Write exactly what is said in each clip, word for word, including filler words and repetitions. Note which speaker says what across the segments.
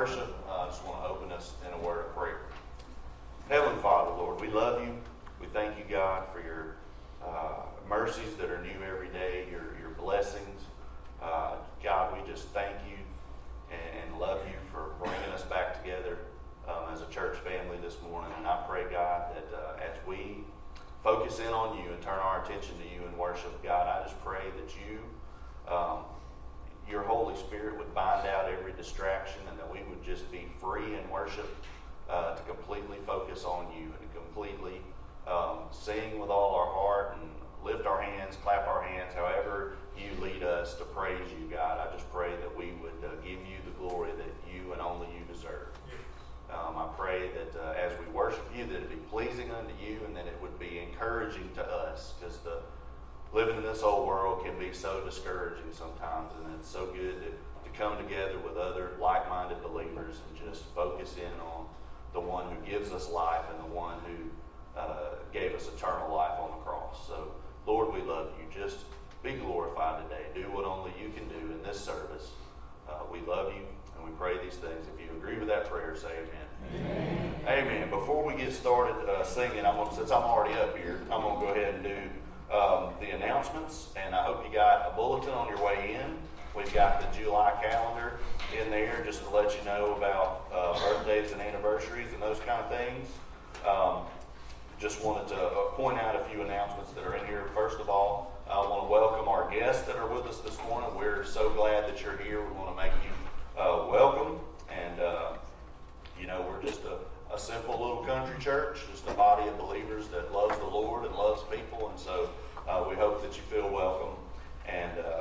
Speaker 1: worship, uh, I just want to open us in a word of prayer. Heavenly Father, Lord, we love you. We thank you, God, for your uh, mercies that are new every day, your, your blessings. Uh, God, we just thank you and, and love you for bringing us back together um, as a church family this morning. And I pray, God, that uh, as we focus in on you and turn our attention to you in worship, God, I just pray that you, um, your Holy Spirit would bind out every distraction and that we would just be free in worship uh, to completely focus on you and to completely um, sing with all our heart and lift our hands, clap our hands, however you lead us to praise you, God. I just pray that we would uh, give you the glory that you and only you deserve. Um, I pray that uh, as we worship you, that it be pleasing unto you and that it would be encouraging to us, because the living in this old world can be so discouraging sometimes, and it's so good to, to come together with other like-minded believers and just focus in on the one who gives us life and the one who uh, gave us eternal life on the cross. So, Lord, we love you. Just be glorified today. Do what only you can do in this service. Uh, we love you, and we pray these things. If you agree with that prayer, say amen. Amen. Amen. Before we get started uh, singing, I'm gonna, since I'm already up here, I'm going to go ahead and do um, the announcements, and I hope you got a bulletin on your way in. We've got the July calendar in there just to let you know about uh, birthdays and anniversaries and those kind of things. Um, just wanted to uh, point out a few announcements that are in here. First of all, I want to welcome our guests that are with us this morning. We're so glad that you're here. We want to make you uh, welcome. And, uh, you know, we're just a, a simple little country church, just a body of believers that loves the Lord and loves people. And so uh, we hope that you feel welcome and uh,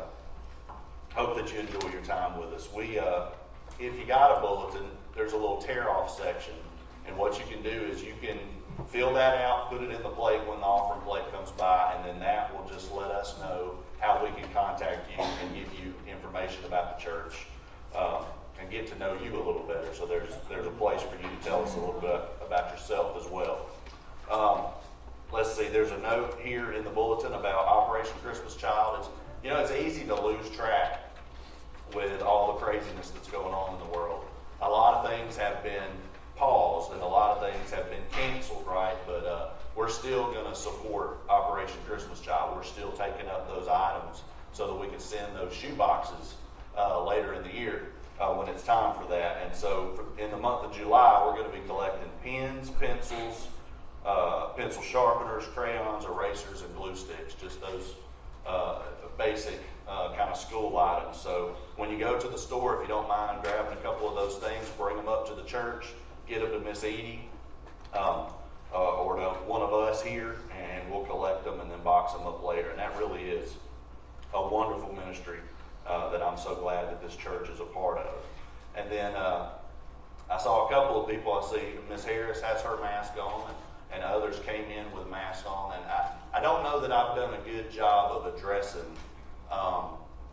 Speaker 1: hope that you enjoy your time with us. We, uh, if you got a bulletin, there's a little tear-off section. And what you can do is you can fill that out, put it in the plate when the offering plate comes by, and then that will just let us know how we can contact you and give you information about the church um, and get to know you a little better. So there's there's a place for you to tell us a little bit about yourself as well. Um, let's see, there's a note here in the bulletin about Operation Christmas Child. It's, you know, it's easy to lose track with all the craziness that's going on in the world. A lot of things have been paused and a lot of things have been canceled, right? But uh, we're still going to support Operation Christmas Child. We're still taking up those items so that we can send those shoe boxes uh, later in the year uh, when it's time for that. And so for, in the month of July, we're going to be collecting pens, pencils, uh, pencil sharpeners, crayons, erasers, and glue sticks, just those uh, basic uh, kind of school items. So when you go to the store, if you don't mind grabbing a couple of those things, bring them up to the church, get them to Miss Edie um, uh, or to one of us here, and we'll collect them and then box them up later. And that really is a wonderful ministry uh, that I'm so glad that this church is a part of. And then uh, I saw a couple of people. I see Miss Harris has her mask on, and, and others came in with masks on. And I, I don't know that I've done a good job of addressing um,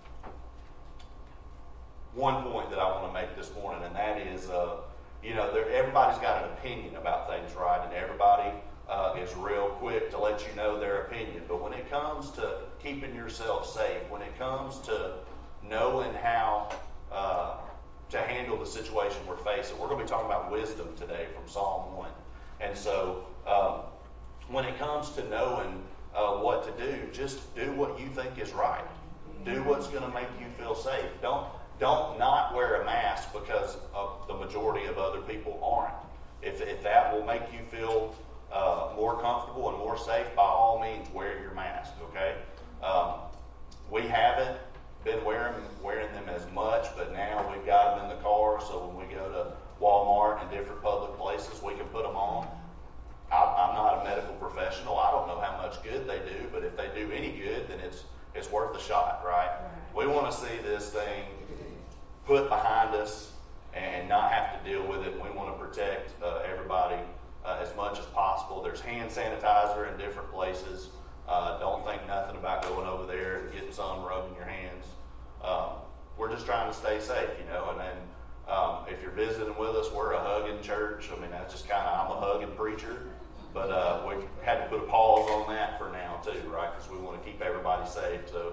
Speaker 1: one point that I want to make this morning, and that is uh, you know, everybody's got an opinion about things, right? And everybody uh, is real quick to let you know their opinion. But when it comes to keeping yourself safe, when it comes to knowing how uh, to handle the situation we're facing, we're going to be talking about wisdom today from Psalm one. And so um, when it comes to knowing uh, what to do, just do what you think is right. Do what's going to make you feel safe. Don't Don't not wear a mask because of the majority of other people aren't. If, if that will make you feel uh, more comfortable and more safe, by all means, wear your mask, okay? Um, we haven't been wearing, wearing them as much, but now we've got them in the car, so when we go to Walmart and different public places, we can put them on. I, I'm not a medical professional. I don't know how much good they do, but if they do any good, then it's it's worth a shot, right? We want to see this thing put behind us and not have to deal with it. We want to protect uh, everybody uh, as much as possible. There's hand sanitizer in different places. Uh, don't think nothing about going over there and getting some rubbing your hands. Um, we're just trying to stay safe, you know. And then um, if you're visiting with us, we're a hugging church. I mean, that's just kind of, I'm a hugging preacher. But uh, we had to put a pause on that for now too, right? Because we want to keep everybody safe. So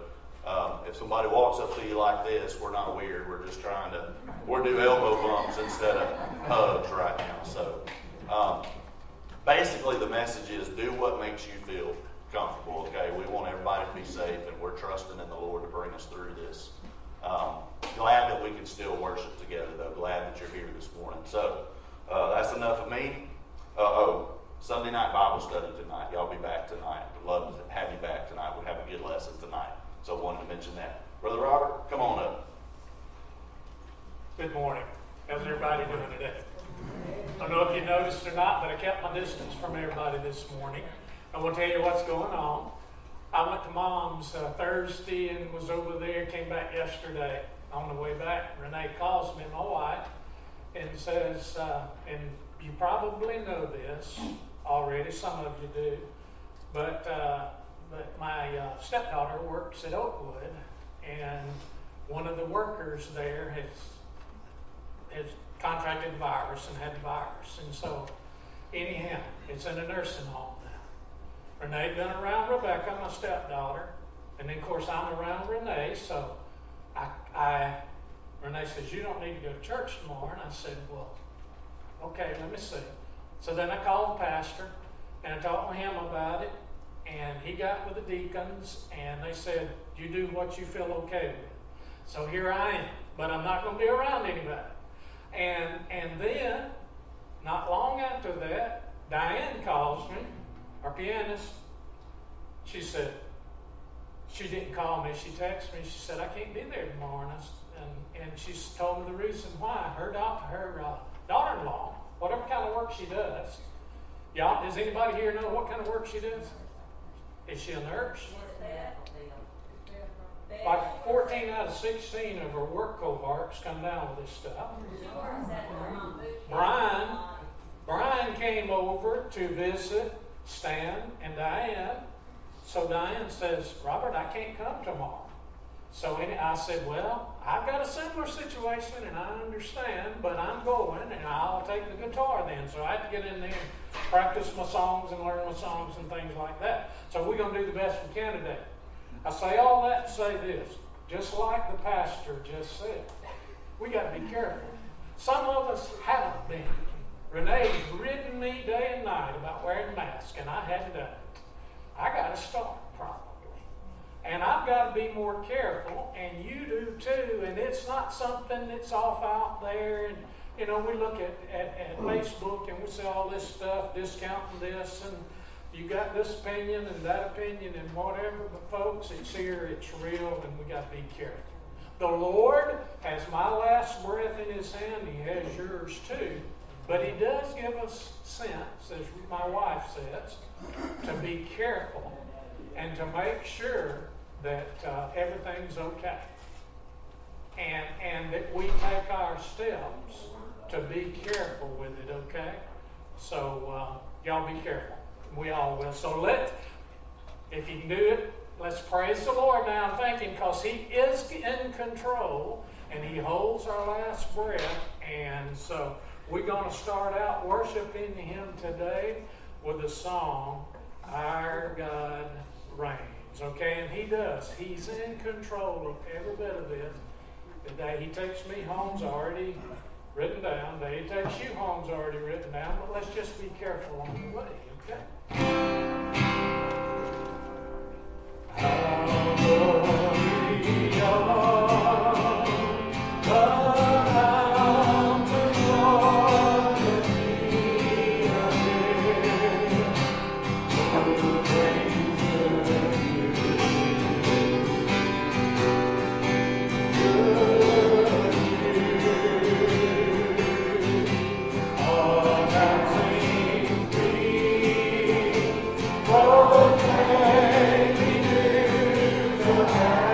Speaker 1: Um, if somebody walks up to you like this, we're not weird. We're just trying to, we're do elbow bumps instead of hugs right now. So um, basically the message is do what makes you feel comfortable, okay? We want everybody to be safe, and we're trusting in the Lord to bring us through this. Um, glad that we can still worship together, though. Glad that you're here this morning. So uh, that's enough of me. Uh, oh, Sunday night Bible study tonight. Y'all be back tonight. We'd love to have you back tonight. We have a good lesson tonight. So I wanted to mention that. Brother Robert, come on up.
Speaker 2: Good morning. How's everybody doing today? I don't know if you noticed or not, but I kept my distance from everybody this morning. I want to tell you what's going on. I went to Mom's uh, Thursday and was over there, came back yesterday. On the way back, Renee calls me, my wife, and says, uh, and you probably know this already, some of you do, but uh, but my uh, stepdaughter works at Oakwood, and one of the workers there has has contracted the virus and had the virus. And so, anyhow, it's in a nursing home now. Renee been around Rebecca, my stepdaughter, and then, of course, I'm around Renee, so I, I Renee says, you don't need to go to church tomorrow. And I said, well, okay, let me see. So then I called the pastor, and I talked with him about it, and he got with the deacons, and they said, you do what you feel okay with. So here I am, but I'm not going to be around anybody. And and then, not long after that, Diane calls me, our pianist. She said, she didn't call me, she texted me, she said, I can't be there tomorrow. And, I, and, and she told me the reason why. Her, daughter, her uh, daughter-in-law, whatever kind of work she does, y'all, does anybody here know what kind of work she does? Is she a nurse? Like fourteen out of sixteen of her work cohorts come down with this stuff. Brian, Brian came over to visit Stan and Diane. So Diane says, Robert, I can't come tomorrow. So I said, well, I've got a similar situation and I understand, but I'm going and I'll take the guitar then. So I had to get in there and practice my songs and learn my songs and things like that. So we're going to do the best we can today. I say all that to say this, just like the pastor just said, we got to be careful. Some of us haven't been. Renee's ridden me day and night about wearing masks, and I hadn't done it. I got to start, probably. And I've got to be more careful, and you do too, and it's not something that's off out there. And, you know, we look at, at, at Facebook, and we see all this stuff, discounting this, and you got this opinion and that opinion and whatever, but folks, it's here, it's real, and we got to be careful. The Lord has my last breath in His hand. He has yours too. But He does give us sense, as my wife says, to be careful and to make sure that uh, everything's okay. And, and that we take our steps to be careful with it, okay? So uh, y'all be careful. We all will. So let, if you can do it, let's praise the Lord now and thank Him, because He is in control and He holds our last breath. And so we're going to start out worshiping Him today with the song, Our God Reigns. Okay, and He does. He's in control of every bit of this. The day He takes me home's already written down. The day He takes you home's already written down. But let's just be careful on the way, okay?
Speaker 3: Okay.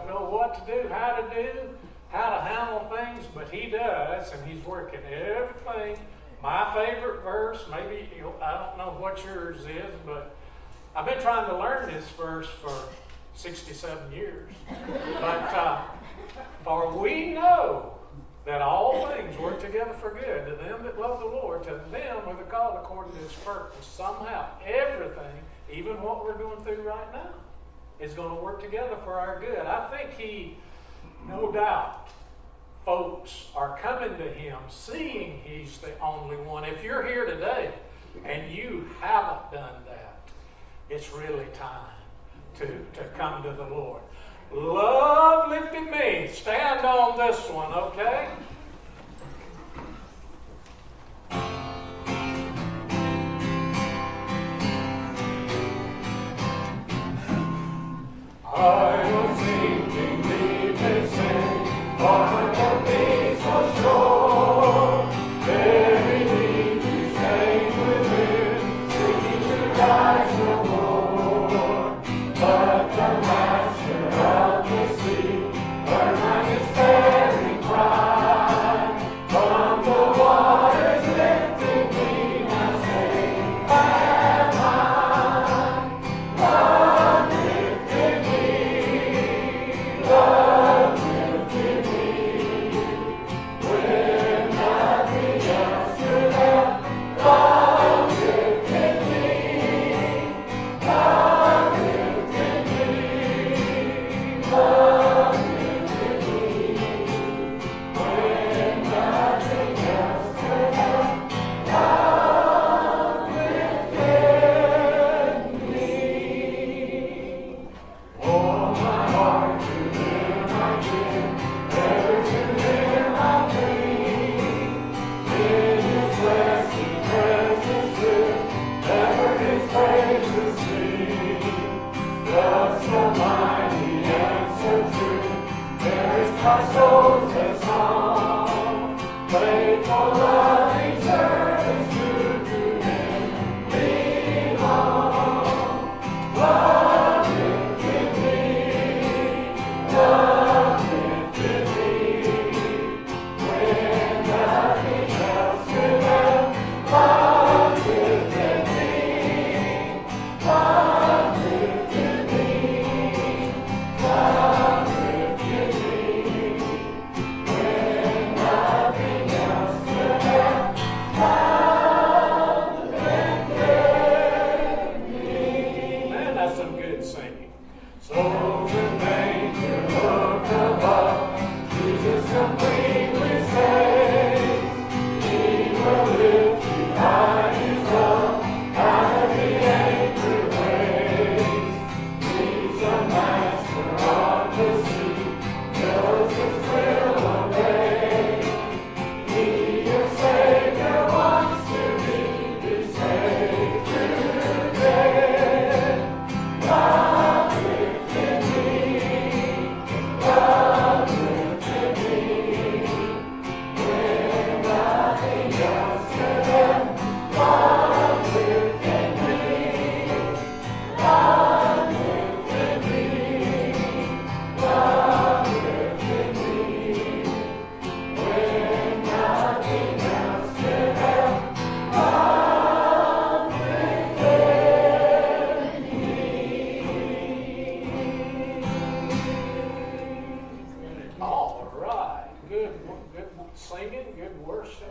Speaker 2: don't know what to do, how to do, how to handle things, but He does, and He's working everything. My favorite verse, maybe, I don't know what yours is, but I've been trying to learn this verse for sixty-seven years. But, uh, for we know that all things work together for good to them that love the Lord, to them who are called according to His purpose. Somehow, everything, even what we're going through right now, is going to work together for our good. I think He, no doubt, folks are coming to Him, seeing He's the only one. If you're here today and you haven't done that, it's really time to, to come to the Lord. Love lifted me. Stand on this one, okay? I was sinking deep in sin, far from me so sure. Very deep you stayed within, seeking to rise no more. But the Master of the sea heard my despairing cry. From the waters lifting me, my Savior am I. Love lifted me, love lifted me. When nothing else could help, love lifted me, love lifted me, love lifted me. When nothing else could help, love lifted me. Oh, my heart to Him I give, ever to Him I cling. In His blessed presence live, ever His praises sing. Love so mighty and so true, there is my soul's a song. Faithful, loving service true to Him belong. Love lifted me, love lifted me. When nothing else could help, love lifted me, love lifted me, love lifted me. When nothing else could help, love lifted me. Man, that's some good singing. Souls in danger look above, Jesus completely saves. He will lift you high His love, out of the angry waves. He's the Master of the sea, knows His will obey. He, your Savior, wants to be His Savior today. Love lifted me, love lifted me. When nothing else could help, love lifted me, love lifted me, love lifted me. When nothing else could help, love lifted me. All right, good, good singing, good worship.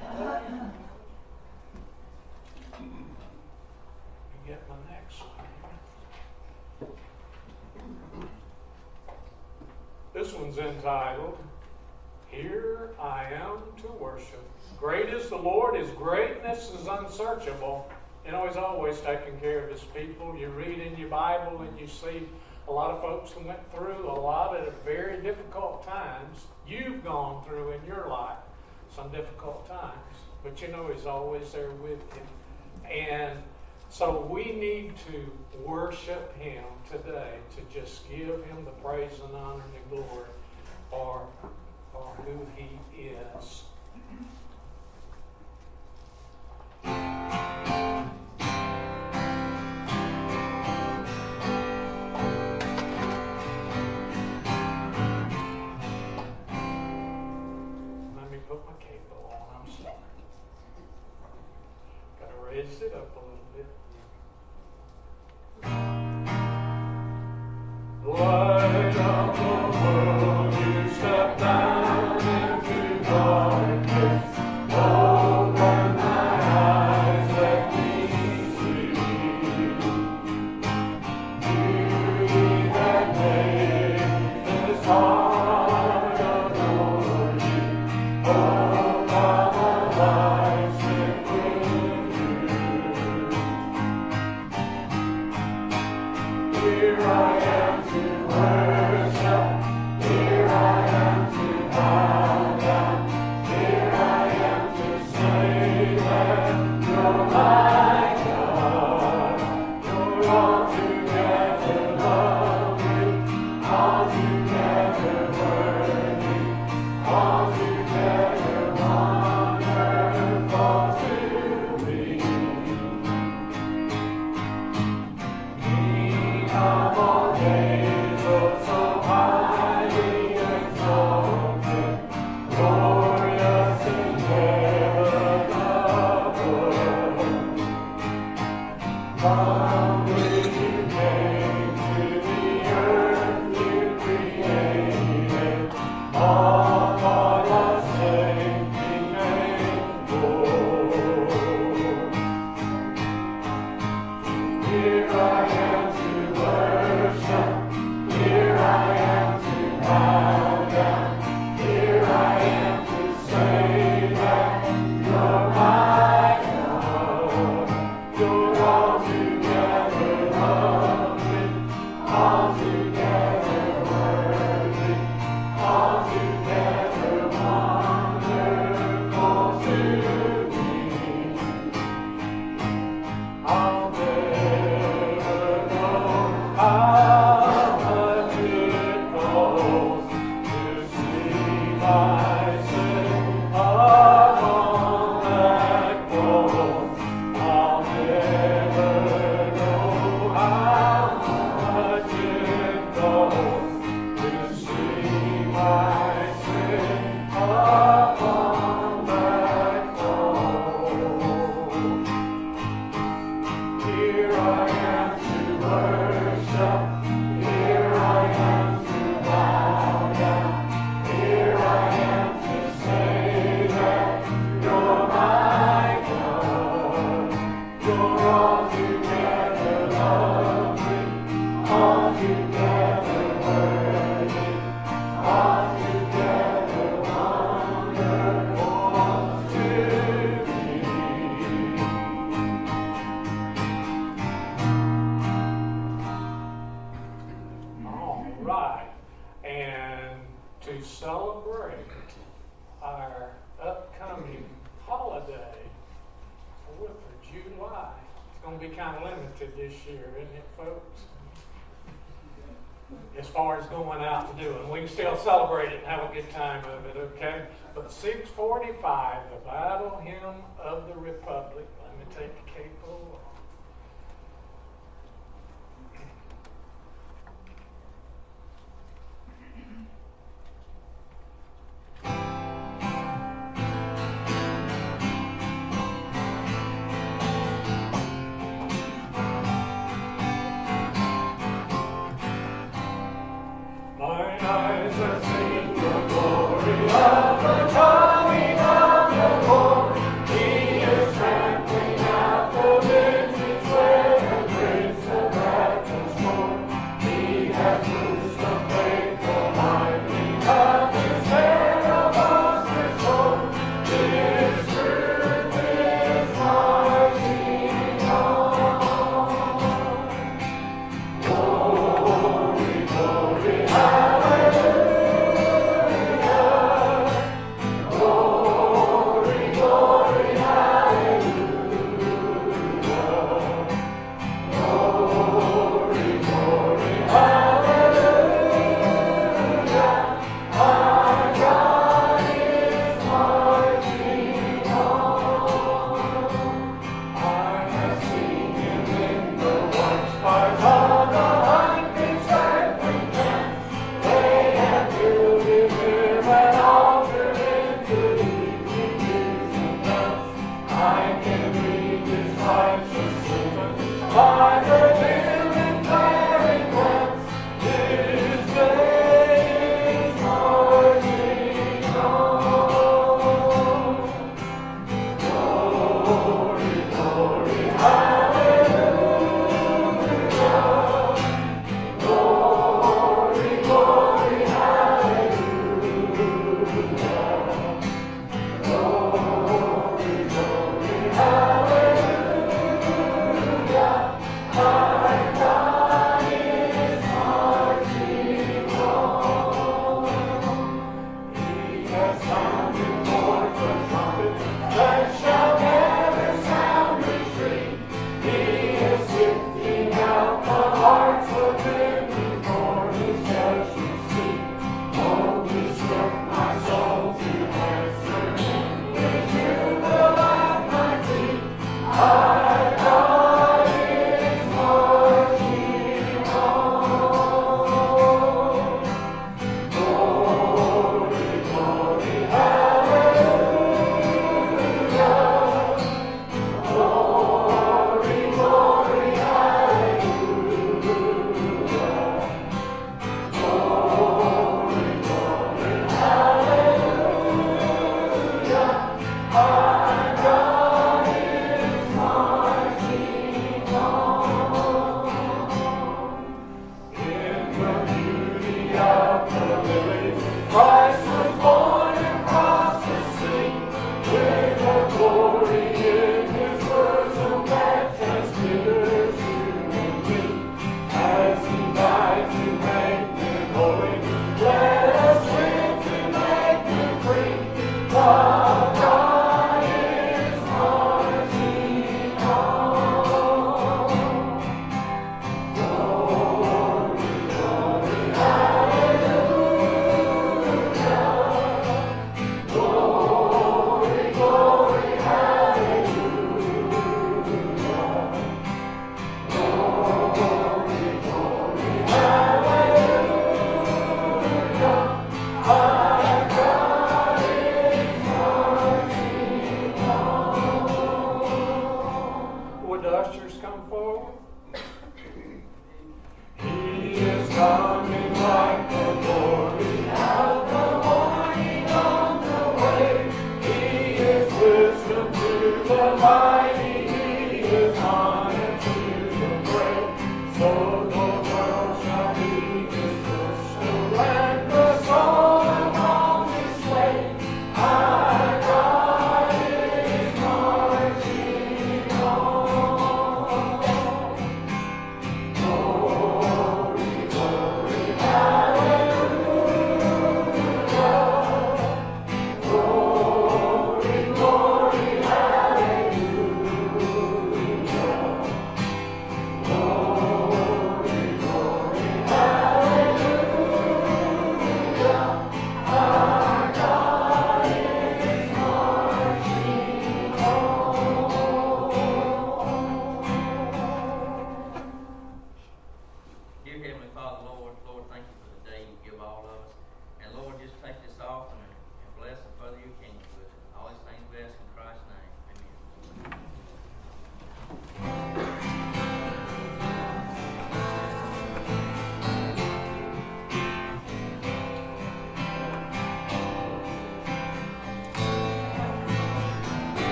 Speaker 2: Let me get my next one here. This one's entitled, Here I Am to Worship. Great is the Lord, His greatness is unsearchable. You know, He's always taking care of His people. You read in your Bible and you see a lot of folks who went through a lot of very difficult times. You've gone through in your life some difficult times, but you know He's always there with you. And so we need to worship Him today, to just give Him the praise and honor and the glory for, for who He is. cable on. I'm sorry. Gotta raise it up a little bit. Light of the world, you step down into darkness. Open my eyes, let me see. You have made this heart adore you. Oh, how my life simply you. Here I am to worship. Here I am to bow down. Here I am to say that you're my God. You're altogether lovely, altogether worthy, altogether wonderful to me. King of all days, oh so highly exalted, glorious in heaven above. Humbly you came to the earth, you created all for the sake became Lord. Here I am to worship. Here I am to bow down. Here I am to say that you're my God. You're altogether lovely, altogether worthy, altogether wonderful to me. I'll never know how much it costs to see my sin upon that cross. I'll never know how much it costs to see my sin upon that cross. Here I am to worship. Here I am to bow down. Here I am to say that you're my God. You're altogether lovely, altogether worthy, altogether wonderful to me. All right, and to celebrate our upcoming holiday, fourth of July, it's going to be kind of limited this year, isn't it, folks? As far as going out to do it, we can still celebrate it and have a good time of it, okay? But six forty-five, the Battle Hymn of the Republic. Let me take the capo off. Mine eyes have seen the glory of the coming of the Lord. He is trampling out the vintage way and breaks the battle's sword. He has loosed the faithful lightning of his terrible sword. His truth is marching on. Glory, glory, hallelujah.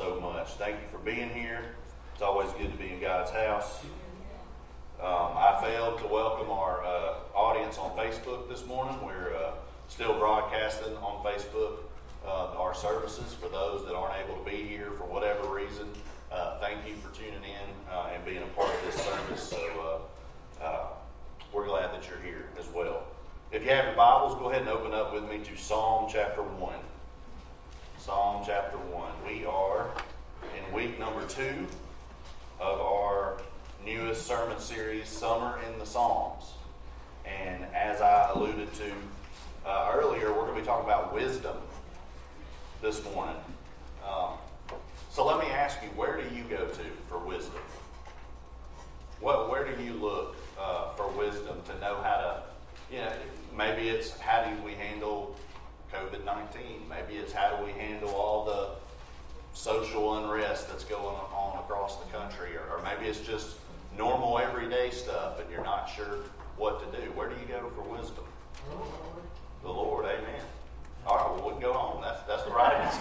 Speaker 1: so much. Thank you for being here. It's always good to be in God's house. Um, I failed to welcome our uh, audience on Facebook this morning. We're uh, still broadcasting on Facebook uh, our services for those that aren't able to be here for whatever reason. Uh, thank you for tuning in uh, and being a part of this service. So uh, uh, we're glad that you're here as well. If you have your Bibles, go ahead and open up with me to Psalm chapter one. Psalm chapter one. We are in week number two of our newest sermon series, Summer in the Psalms. And as I alluded to uh, earlier, we're going to be talking about wisdom this morning. Um, so let me ask you, where do you go to for wisdom? What, where do you look uh, for wisdom to know how to, you know, maybe it's how do we handle covid nineteen? Maybe it's how do we handle all the social unrest that's going on across the country? Or, or maybe it's just normal everyday stuff and you're not sure what to do. Where do you go for wisdom? The Lord, amen. All right, well, we can go home. That's that's the right answer.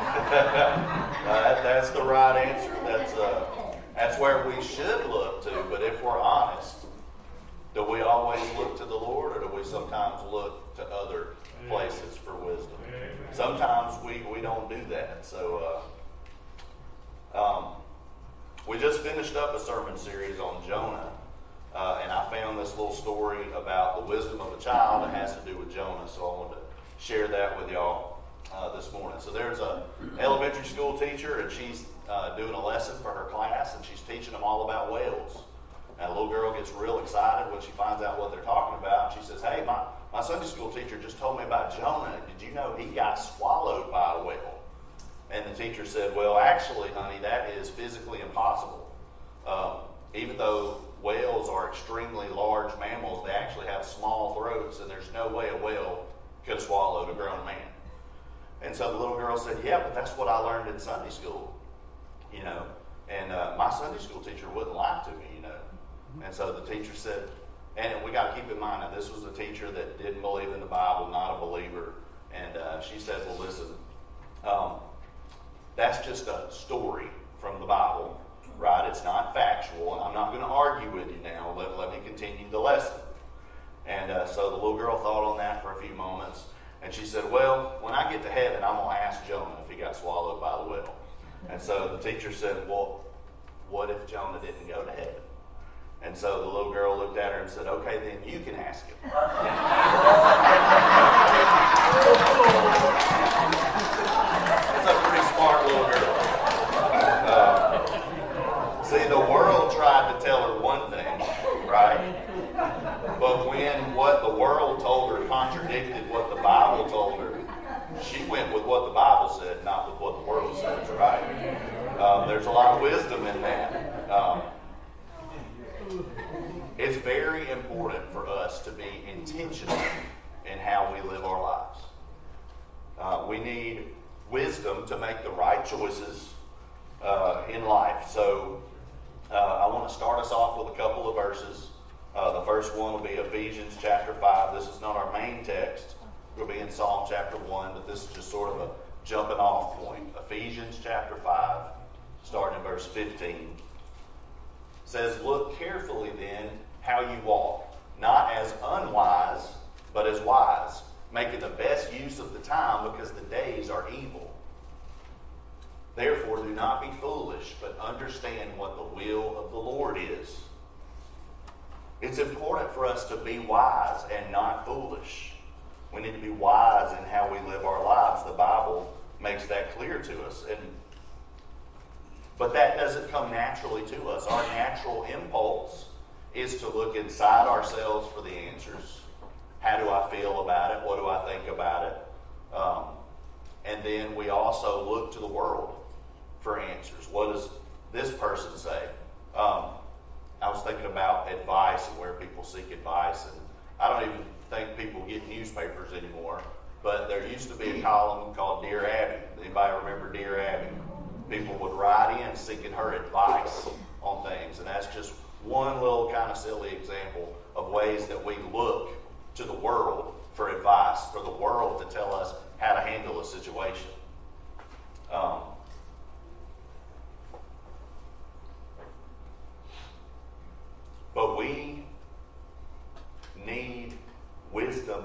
Speaker 1: uh, that, that's the right answer. That's uh, that's where we should look to. But if we're honest, do we always look to the Lord, or do we sometimes look to other places for wisdom? Sometimes we, we don't do that. So uh, um, we just finished up a sermon series on Jonah, uh, and I found this little story about the wisdom of a child that has to do with Jonah. So I wanted to share that with y'all uh, this morning. So there's a elementary school teacher, and she's uh, doing a lesson for her class, and she's teaching them all about whales. And a little girl gets real excited when she finds out what they're talking about. She says, hey, my, my Sunday school teacher just told me about Jonah. Did you know he got swallowed by a whale? And the teacher said, well, actually, honey, that is physically impossible. Um, even though whales are extremely large mammals, they actually have small throats, and there's no way a whale could have swallowed a grown man. And so the little girl said, yeah, but that's what I learned in Sunday school, you know. And uh, my Sunday school teacher wouldn't lie to me, you know. And so the teacher said, and we got to keep in mind that this was a teacher that didn't believe in the Bible, not a believer. And uh, she said, well, listen, um, that's just a story from the Bible, right? It's not factual, and I'm not going to argue with you now. Let, let me continue the lesson. And uh, so the little girl thought on that for a few moments, and she said, well, when I get to heaven, I'm going to ask Jonah if he got swallowed by the whale. And so the teacher said, well, what if Jonah didn't go to heaven? And so the little girl looked at her and said, okay, then you can ask him. It's a pretty smart little girl. Uh, see, the world tried to tell her one thing, right? But when what the world told her contradicted what the Bible told her, she went with what the Bible said, not with what the world says, right? Um, there's a lot of wisdom in that. Um, it's very important for us to be intentional in how we live our lives. Uh, we need wisdom to make the right choices uh, in life. So uh, I want to start us off with a couple of verses. Uh, the first one will be Ephesians chapter five. This is not our main text. We'll be in Psalm chapter one, but this is just sort of a jumping off point. Ephesians chapter five, starting in verse fifteen. Says, look carefully then how you walk, not as unwise, but as wise, making the best use of the time because the days are evil. Therefore do not be foolish, but understand what the will of the Lord is. It's important for us to be wise and not foolish. We need to be wise in how we live our lives. The Bible makes that clear to us. And But that doesn't come naturally to us. Our natural impulse is to look inside ourselves for the answers. How do I feel about it? What do I think about it? Um, and then we also look to the world for answers. What does this person say? Um, I was thinking about advice and where people seek advice. And I don't even think people get newspapers anymore. But there used to be a column called Dear Abby. Anybody remember Dear Abby? People would write in seeking her advice on things. And that's just one little kind of silly example of ways that we look to the world for advice, for the world to tell us how to handle a situation. Um,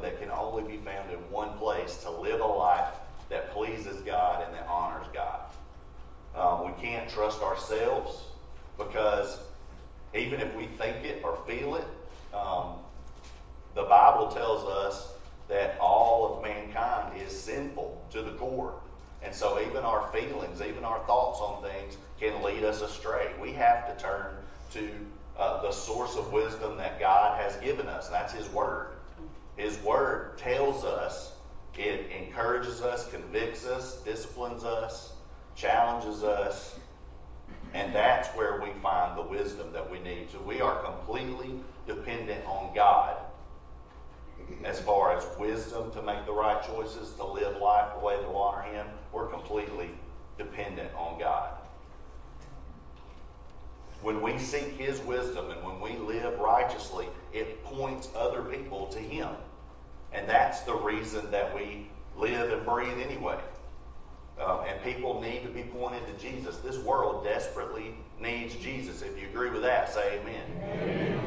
Speaker 1: that can only be found in one place to live a life that pleases God and that honors God. Um, we can't trust ourselves because even if we think it or feel it, um, the Bible tells us that all of mankind is sinful to the core. And so even our feelings, even our thoughts on things can lead us astray. We have to turn to uh, the source of wisdom that God has given us. And that's His Word. His Word tells us, it encourages us, convicts us, disciplines us, challenges us. And that's where we find the wisdom that we need. So we are completely dependent on God as far as wisdom to make the right choices, to live life the way that will honor Him. We're completely dependent on God. When we seek His wisdom and when we live righteously, it points other people to Him. And that's the reason that we live and breathe anyway. Um, and people need to be pointed to Jesus. This world desperately needs Jesus. If you agree with that, say amen. Amen.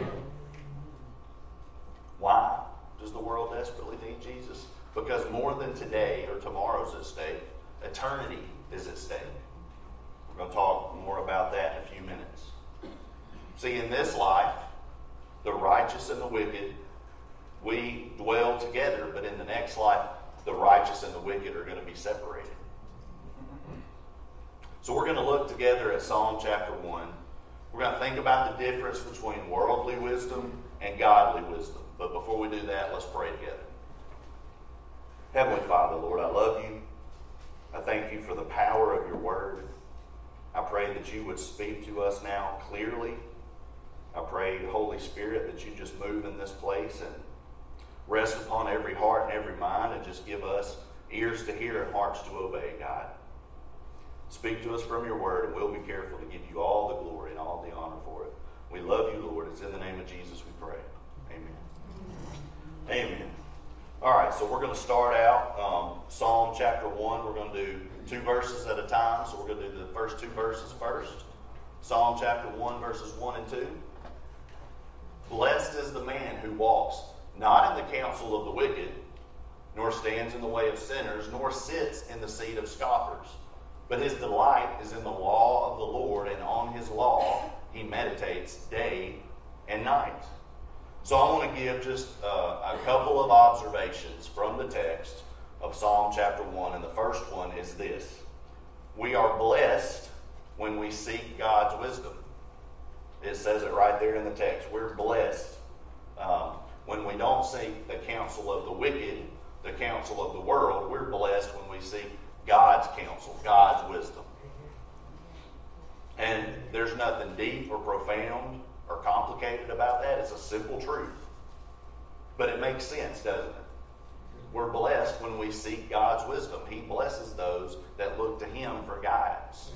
Speaker 1: Why does the world desperately need Jesus? Because more than today or tomorrow's at stake, eternity is at stake. We're going to talk more about that in a few minutes. See, in this life, the righteous and the wicked, we dwell together, but in the next life, the righteous and the wicked are going to be separated. So we're going to look together at Psalm chapter one. We're going to think about the difference between worldly wisdom and godly wisdom. But before we do that, let's pray together. Heavenly Father, Lord, I love you. I thank you for the power of your word. I pray that you would speak to us now clearly. I pray, Holy Spirit, that you just move in this place and rest upon every heart and every mind and just give us ears to hear and hearts to obey, God. Speak to us from your word, and we'll be careful to give you all the glory and all the honor for it. We love you, Lord. It's in the name of Jesus we pray. Amen. Amen. All right, so we're going to start out um, Psalm chapter one. We're going to do two verses at a time, so we're going to do the first two verses first. Psalm chapter one, verses one and two. Blessed is the man who walks not in the counsel of the wicked, nor stands in the way of sinners, nor sits in the seat of scoffers. But his delight is in the law of the Lord, and on his law he meditates day and night. So I want to give just uh, a couple of observations from the text of Psalm chapter one. And the first one is this. We are blessed when we seek God's wisdom. It says it right there in the text. We're blessed. Um, when we don't seek the counsel of the wicked, the counsel of the world, we're blessed when we seek God's counsel, God's wisdom. And there's nothing deep or profound or complicated about that. It's a simple truth. But it makes sense, doesn't it? We're blessed when we seek God's wisdom. He blesses those that look to Him for guidance.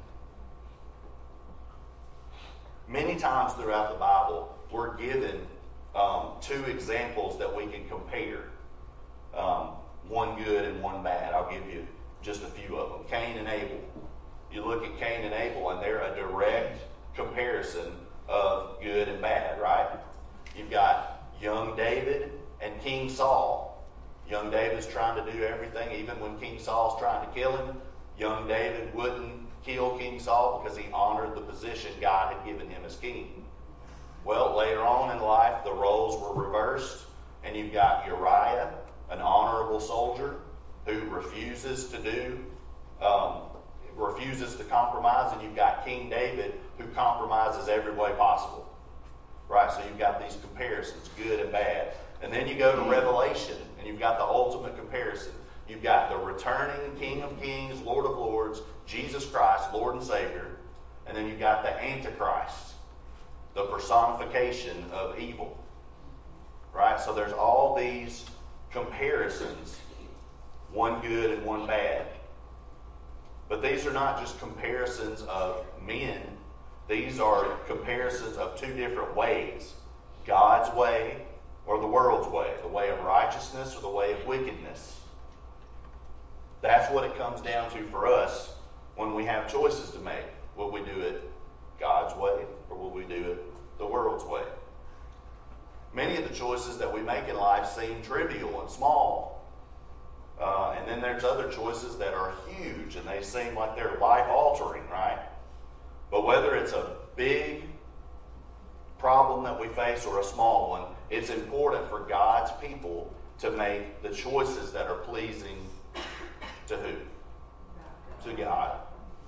Speaker 1: Many times throughout the Bible, we're given um, two examples that we can compare. Um, one good and one bad. I'll give you just a few of them. Cain and Abel. You look at Cain and Abel, and they're a direct comparison of good and bad, right? You've got young David and King Saul. Young David's trying to do everything, even when King Saul's trying to kill him. Young David wouldn't kill King Saul because he honored the position God had given him as king. Well, later on in life, the roles were reversed, and you've got Uriah, an honorable soldier who refuses to do, um, refuses to compromise, and you've got King David who compromises every way possible. Right, so you've got these comparisons, good and bad. And then you go to Revelation, and you've got the ultimate comparison. You've got the returning King of Kings, Lord of Lords, Jesus Christ, Lord and Savior. And then you've got the Antichrist, the personification of evil. Right, so there's all these comparisons, one good and one bad. But these are not just comparisons of men. These are comparisons of two different ways. God's way or the world's way. The way of righteousness or the way of wickedness. That's what it comes down to for us when we have choices to make. Will we do it God's way or will we do it the world's way? Many of the choices that we make in life seem trivial and small. Uh, and then there's other choices that are huge and they seem like they're life-altering, right? But whether it's a big problem that we face or a small one, it's important for God's people to make the choices that are pleasing to who? To God.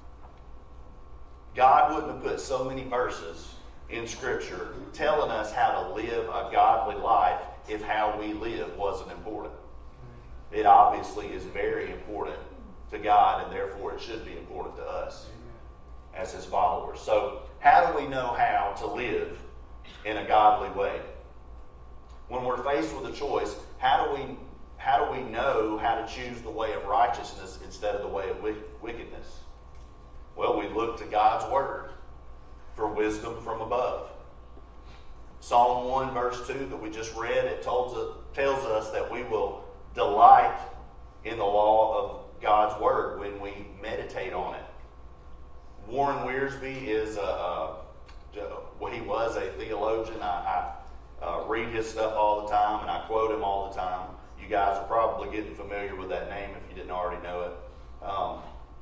Speaker 1: God wouldn't have put so many verses in Scripture telling us how to live a godly life if how we live wasn't important. It obviously is very important to God, and therefore it should be important to us as His followers. So how do we know how to live in a godly way? When we're faced with a choice, how do we how do we know how to choose the way of righteousness instead of the way of wickedness? Well, we look to God's Word for wisdom from above. Psalm one verse two that we just read, it tells us, tells us that we will delight in the law of God's Word when we meditate on it. Warren Wiersbe is a, a well, he was a theologian. I, I uh, read his stuff all the time, and I quote him all the time. You guys are probably getting familiar with that name if you didn't already know it. Um,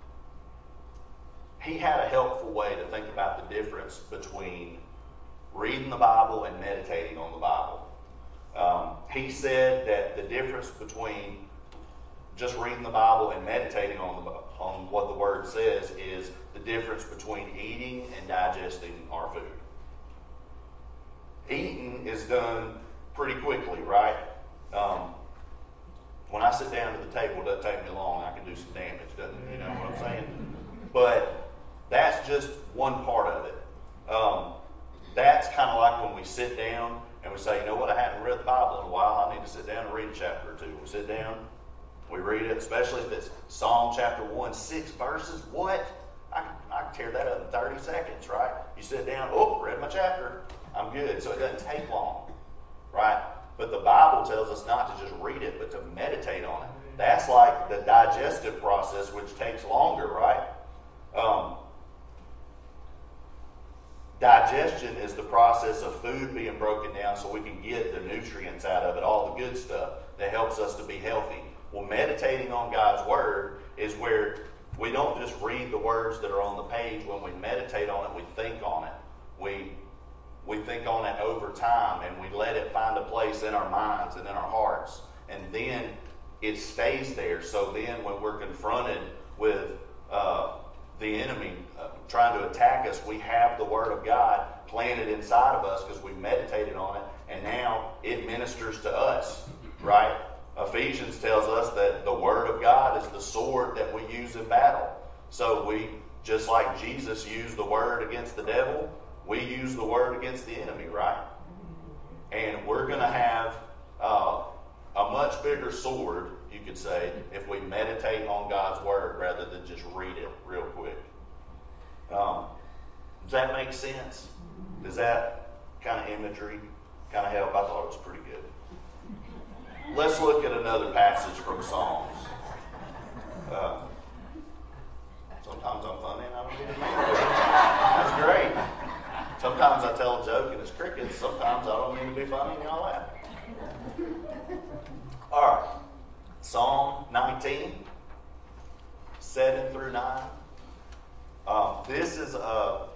Speaker 1: he had a helpful way to think about the difference between reading the Bible and meditating on the Bible. Um, he said that the difference between just reading the Bible and meditating on the on what the Word says is the difference between eating and digesting our food. Eating is done pretty quickly, right? Um, when I sit down at the table, it doesn't take me long. I can do some damage, doesn't it? You know what I'm saying? But that's just one part of it. Um, that's kind of like when we sit down and we say, you know what, I haven't read the Bible in a while. I need to sit down and read a chapter or two. We sit down, we read it, especially if it's Psalm chapter one, six verses. What? I, I can tear that up in thirty seconds, right? You sit down, oh, read my chapter. I'm good. So it doesn't take long, right? But the Bible tells us not to just read it, but to meditate on it. That's like the digestive process, which takes longer, right? Um, digestion is the process of food being broken down so we can get the nutrients out of it, all the good stuff that helps us to be healthy. Well, meditating on God's Word is where we don't just read the words that are on the page. When we meditate on it, we think on it. We we think on it over time, and we let it find a place in our minds and in our hearts. And then it stays there. So then when we're confronted with uh, the enemy uh, trying to attack us, we have the Word of God planted inside of us because we meditated on it, and now it ministers to us, right? Ephesians tells us that the Word of God is the sword that we use in battle. So we, just like Jesus used the Word against the devil, we use the Word against the enemy, right? And we're going to have uh, a much bigger sword, you could say, if we meditate on God's Word rather than just read it real quick. Um, does that make sense? Does that kind of imagery kind of help? I thought it was pretty good. Let's look at another passage from Psalms. Uh, sometimes I'm funny and I don't even mean it. That's great. Sometimes I tell a joke and it's crickets. Sometimes I don't mean to be funny and y'all laugh. All right. Psalm nineteen, seven through nine. Um, this is a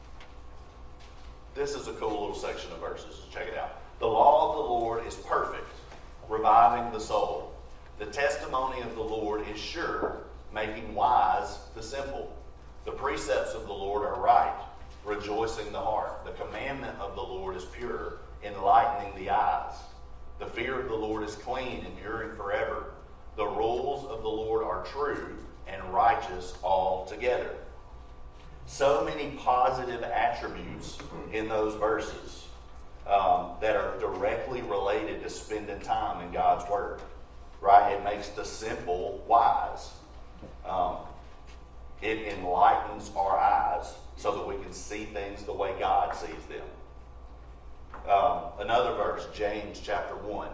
Speaker 1: this is a cool little section of verses. Check it out. The law of the Lord is perfect, reviving the soul. The testimony of the Lord is sure, making wise the simple. The precepts of the Lord are right, rejoicing the heart. The commandment of the Lord is pure, enlightening the eyes. The fear of the Lord is clean, enduring forever. The rules of the Lord are true and righteous altogether. So many positive attributes in those verses um, that are directly related to spending time in God's Word. Right? It makes the simple wise. Um, it enlightens our eyes so that we can see things the way God sees them. Um, another verse, James chapter one.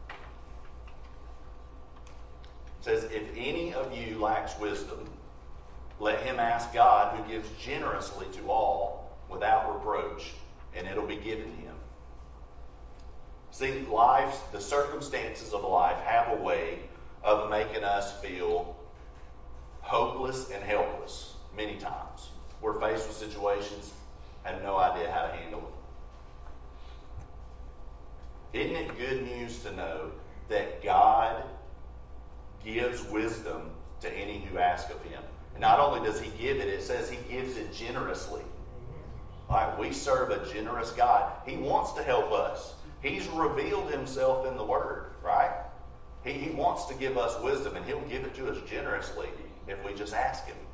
Speaker 1: It says, if any of you lacks wisdom, let him ask God, who gives generously to all without reproach, and it'll be given him. See, life, the circumstances of life have a way of making us feel hopeless and helpless many times. We're faced with situations, have no idea how to handle it. Isn't it good news to know that God gives wisdom to any who ask of him? And not only does he give it, it says he gives it generously. Like, we serve a generous God. He wants to help us. He's revealed himself in the Word, right? He, he wants to give us wisdom, and he'll give it to us generously if we just ask him.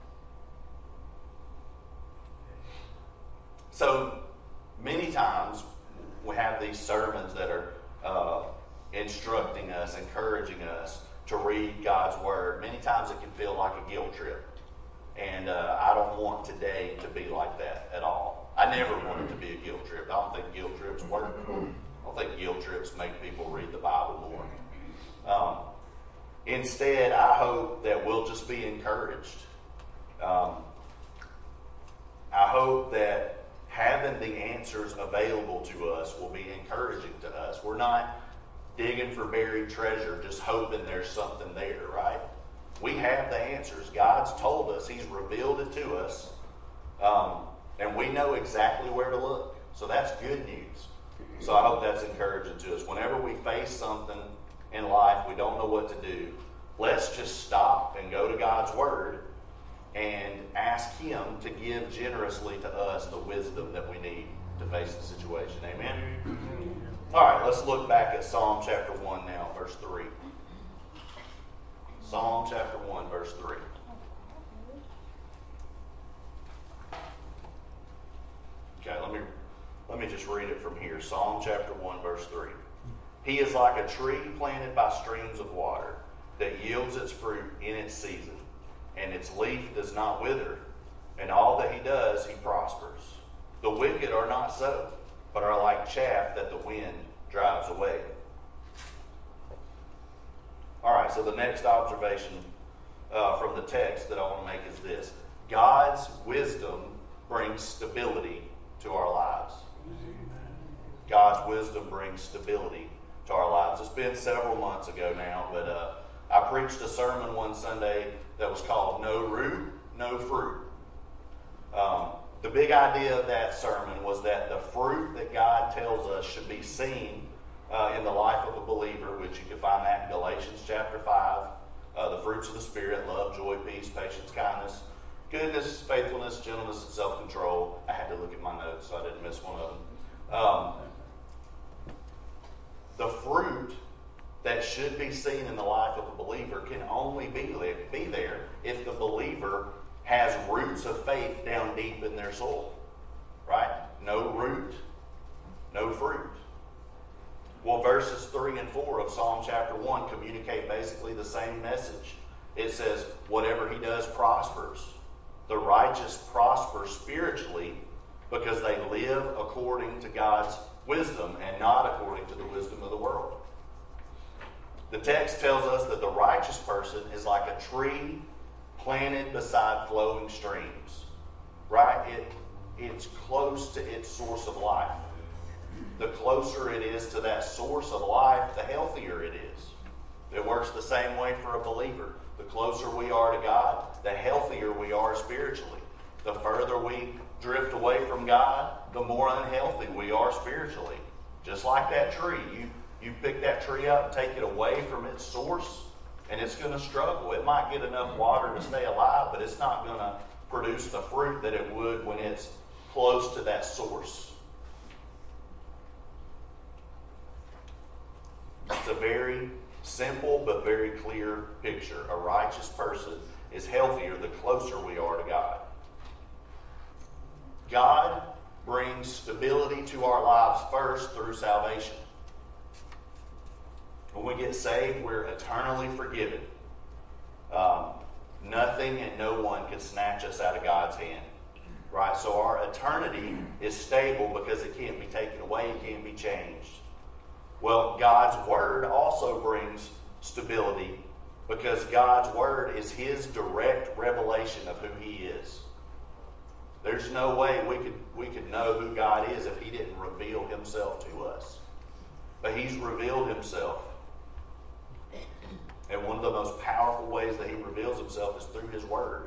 Speaker 1: So many times we have these sermons that are uh, instructing us, encouraging us to read God's Word. Many times it can feel like a guilt trip. And uh, I don't want today to be like that at all. I never want it to be a guilt trip. I don't think guilt trips work. I don't think guilt trips make people read the Bible more. Um, instead, I hope that we'll just be encouraged. Um, I hope that having the answers available to us will be encouraging to us. We're not digging for buried treasure, just hoping there's something there, right? We have the answers. God's told us. He's revealed it to us. Um, and we know exactly where to look. So that's good news. So I hope that's encouraging to us. Whenever we face something in life we don't know what to do, let's just stop and go to God's Word and ask him to give generously to us the wisdom that we need to face the situation. Amen? All right, let's look back at Psalm chapter one now, verse three. Psalm chapter one, verse three. Okay, let me let me just read it from here. Psalm chapter one, verse three. He is like a tree planted by streams of water that yields its fruit in its season, and its leaf does not wither, and all that he does, he prospers. The wicked are not so, but are like chaff that the wind drives away. All right, so the next observation uh, from the text that I want to make is this. God's wisdom brings stability to our lives. God's wisdom brings stability to our lives. It's been several months ago now, but uh, I preached a sermon one Sunday that was called No Root, No Fruit. Um, the big idea of that sermon was that the fruit that God tells us should be seen uh, in the life of a believer, which you can find that in Galatians chapter five. Uh, the fruits of the Spirit, love, joy, peace, patience, kindness, goodness, faithfulness, gentleness, and self-control. I had to look at my notes so I didn't miss one of them. Um, the fruit that should be seen in the life of a believer can only be there, be there if the believer has roots of faith down deep in their soul. Right? No root, no fruit. Well, verses three and four of Psalm chapter one communicate basically the same message. It says, whatever he does prospers. The righteous prosper spiritually because they live according to God's wisdom and not according to the wisdom of the world. The text tells us that the righteous person is like a tree planted beside flowing streams. Right? It, it's close to its source of life. The closer it is to that source of life, the healthier it is. It works the same way for a believer. The closer we are to God, the healthier we are spiritually. The further we drift away from God, the more unhealthy we are spiritually. Just like that tree. You, you pick that tree up and take it away from its source, and it's going to struggle. It might get enough water to stay alive, but it's not going to produce the fruit that it would when it's close to that source. It's a very simple but very clear picture. A righteous person is healthier the closer we are to God. God brings stability to our lives first through salvation. When we get saved, we're eternally forgiven. Um, nothing and no one can snatch us out of God's hand. Right? So our eternity is stable because it can't be taken away, it can't be changed. Well, God's Word also brings stability because God's Word is His direct revelation of who He is. There's no way we could we could know who God is if He didn't reveal Himself to us. But he's revealed himself. And one of the most powerful ways that he reveals himself is through his word.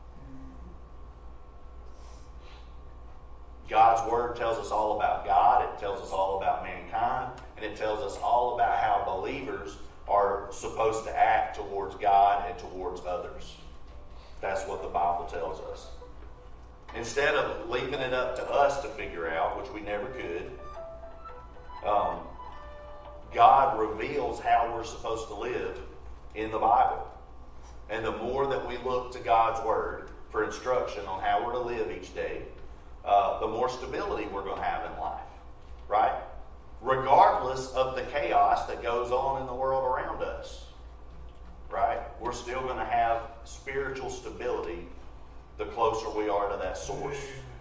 Speaker 1: God's word tells us all about God. It tells us all about mankind. And it tells us all about how believers are supposed to act towards God and towards others. That's what the Bible tells us. Instead of leaving it up to us to figure out, which we never could, um, God reveals how we're supposed to live in the Bible. And the more that we look to God's word for instruction on how we're to live each day, uh, the more stability we're going to have in life. Right? Regardless of the chaos that goes on in the world around us. Right? We're still going to have spiritual stability the closer we are to that source.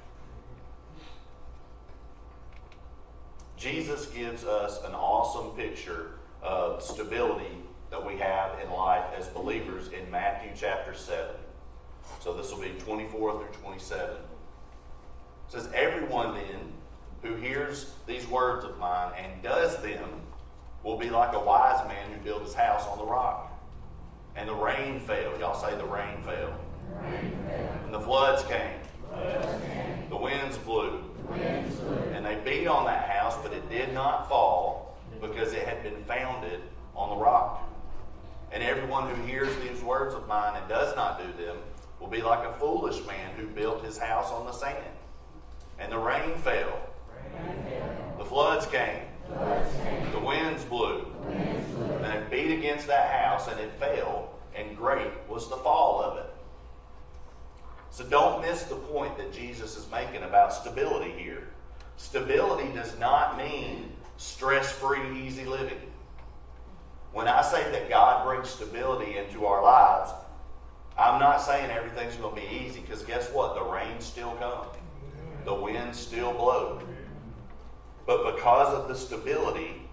Speaker 1: Jesus gives us an awesome picture of stability that we have in life as believers in Matthew chapter seven. So this will be twenty-four through twenty-seven. It says, "Everyone then who hears these words of mine and does them will be like a wise man who built his house on the rock. And the rain fell." Y'all say the rain fell.
Speaker 3: Rain fell.
Speaker 1: "And the floods came.
Speaker 3: Floods came.
Speaker 1: The winds blew.
Speaker 3: The winds blew.
Speaker 1: And they beat on that house, but it did not fall, because it had been founded on the rock. And everyone who hears these words of mine and does not do them will be like a foolish man who built his house on the sand. And the rain fell.
Speaker 3: Rain fell.
Speaker 1: The floods came.
Speaker 3: Floods came.
Speaker 1: The winds blew.
Speaker 3: The winds blew.
Speaker 1: And it beat against that house, and it fell, and great was the fall of it." So don't miss the point that Jesus is making about stability here. Stability does not mean stress-free, easy living. When I say that God brings stability into our lives, I'm not saying everything's going to be easy, because guess what? The rains still come. The winds still blow. But because of the stability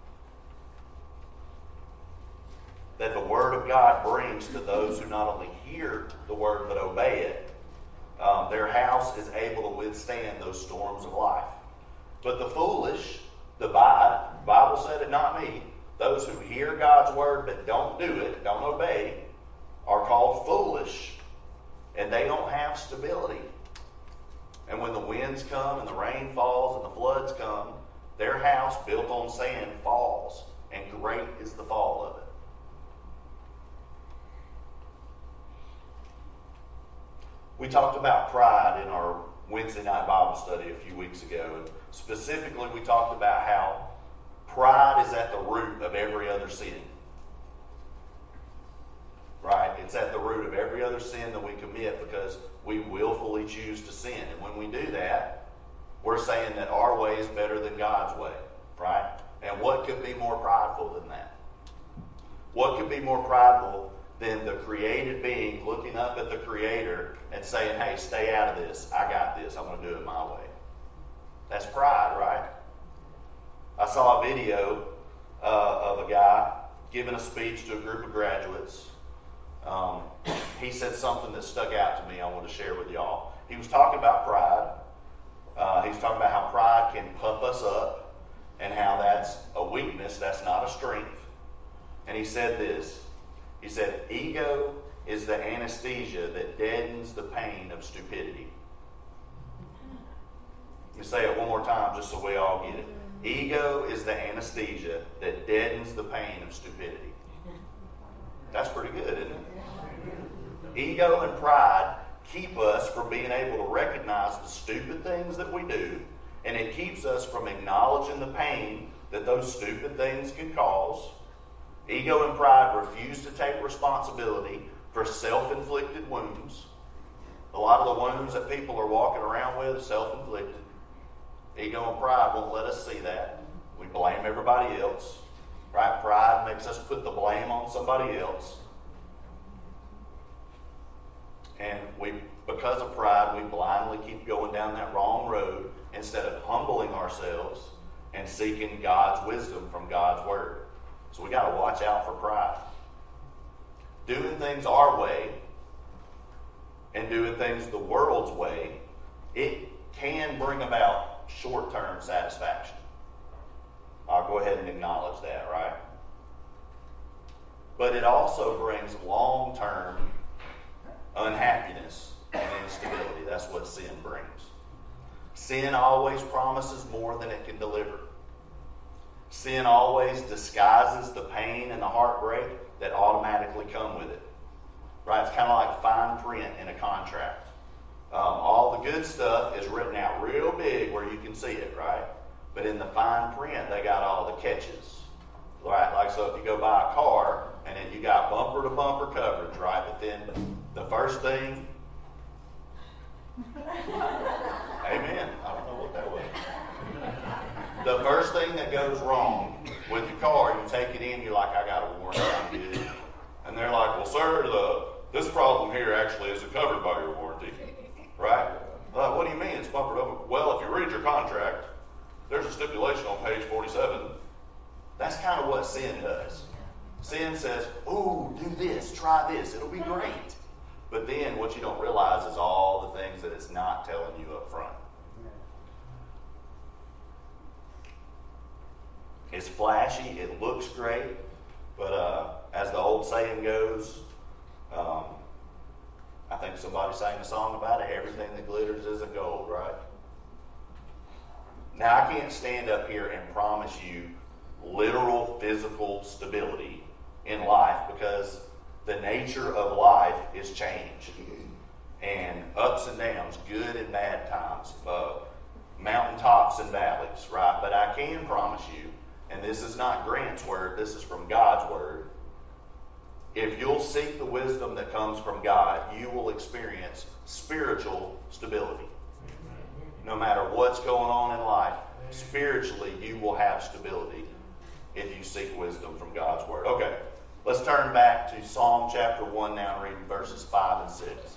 Speaker 1: that the Word of God brings to those who not only hear the Word but obey it, um, their house is able to withstand those storms of life. But the foolish, the Bible, Bible said it, not me, those who hear God's Word but don't do it, don't obey, are called foolish, and they don't have stability. And when the winds come and the rain falls and the floods come, their house built on sand falls, and great is the fall of it. We talked about pride in our Wednesday night Bible study a few weeks ago, and specifically we talked about how pride is at the root of every other sin. Right? It's at the root of every other sin that we commit, because we willfully choose to sin. And when we do that, we're saying that our way is better than God's way. Right? And what could be more prideful than that? What could be more prideful than the created being looking up at the Creator and saying, "Hey, stay out of this. I got this. I'm going to do it my way." That's pride, right? I saw a video uh, of a guy giving a speech to a group of graduates. Um, he said something that stuck out to me I want to share with y'all. He was talking about pride. Uh, he was talking about how pride can puff us up and how that's a weakness, that's not a strength. And he said this. He said, "Ego is the anesthesia that deadens the pain of stupidity." Let me say it one more time just so we all get it. Ego is the anesthesia that deadens the pain of stupidity. That's pretty good, isn't it? Ego and pride keep us from being able to recognize the stupid things that we do, and it keeps us from acknowledging the pain that those stupid things can cause. Ego and pride refuse to take responsibility for self-inflicted wounds. A lot of the wounds that people are walking around with, self-inflicted. Ego and pride won't let us see that. We blame everybody else. Right? Pride makes us put the blame on somebody else. And we, because of pride, we blindly keep going down that wrong road instead of humbling ourselves and seeking God's wisdom from God's Word. So we got to watch out for pride. Doing things our way and doing things the world's way, it can bring about short-term satisfaction. I'll go go ahead and acknowledge that, right? But it also brings long-term unhappiness and instability. That's what sin brings. Sin always promises more than it can deliver. Sin always disguises the pain and the heartbreak that automatically come with it. Right? It's kind of like fine print in a contract. Um, all the good stuff is written out real big where you can see it, right? But in the fine print, they got all the catches. Right? Like, so if you go buy a car and then you got bumper to bumper coverage, right? But then the first thing, amen. I don't know what that was. The first thing that goes wrong with your car, you take it in, you're like, I got a warranty, I'm good. And they're like, well, sir, the, this problem here actually isn't covered by your warranty. Right? Like, what do you mean it's bumpered over? Well, if you read your contract, there's a stipulation on page forty-seven. That's kind of what sin does. Sin says, ooh, do this, try this, it'll be great. But then what you don't realize is all the things that it's not telling you up front. It's flashy, it looks great, but uh, as the old saying goes, um, I think somebody sang a song about it, everything that glitters isn't gold, right? Now, I can't stand up here and promise you literal physical stability in life because the nature of life is change and ups and downs, good and bad times, uh, mountaintops and valleys, right? But I can promise you, and this is not Grant's word, this is from God's word, if you'll seek the wisdom that comes from God, you will experience spiritual stability. No matter what's going on in life, spiritually you will have stability if you seek wisdom from God's word. Okay, let's turn back to Psalm chapter one now, reading verses five and six.